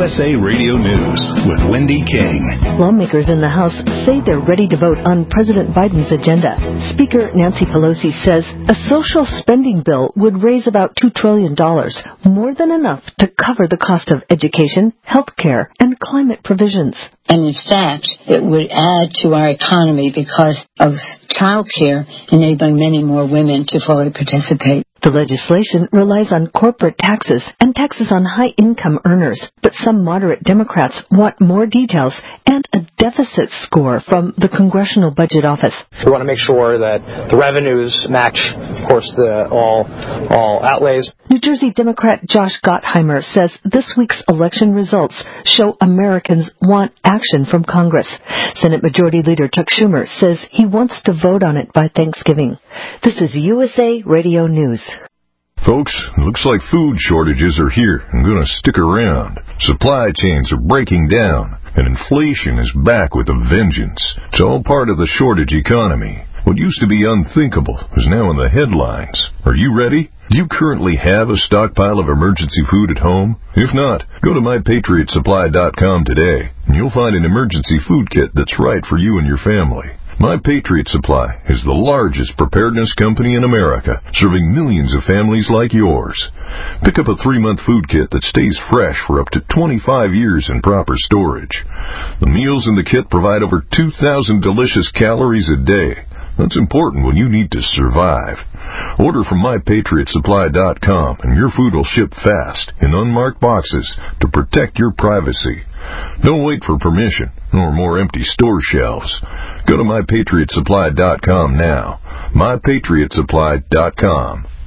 USA Radio News with Wendy King. Lawmakers in the House say they're ready to vote on President Biden's agenda. Speaker Nancy Pelosi says a social spending bill would raise about $2 trillion, more than enough to cover the cost of education, health care, and climate provisions. And in fact, it would add to our economy because of child care, enabling many more women to fully participate. The legislation relies on corporate taxes and taxes on high-income earners, but some moderate Democrats want more details and a deficit score from the Congressional Budget Office. We want to make sure that the revenues match, of course, all outlays. New Jersey Democrat Josh Gottheimer says this week's election results show Americans want action from Congress. Senate Majority Leader Chuck Schumer says he wants to vote on it by Thanksgiving. This is USA Radio News. Folks, looks like food shortages are here and going to stick around. Supply chains are breaking down, and inflation is back with a vengeance. It's all part of the shortage economy. What used to be unthinkable is now in the headlines. Are you ready? Do you currently have a stockpile of emergency food at home? If not, go to MyPatriotSupply.com today, and you'll find an emergency food kit that's right for you and your family. My Patriot Supply is the largest preparedness company in America, serving millions of families like yours. Pick up a 3-month food kit that stays fresh for up to 25 years in proper storage. The meals in the kit provide over 2,000 delicious calories a day. That's important when you need to survive. Order from MyPatriotSupply.com and your food will ship fast in unmarked boxes to protect your privacy. Don't wait for permission or more empty store shelves. Go to MyPatriotSupply.com now. MyPatriotSupply.com.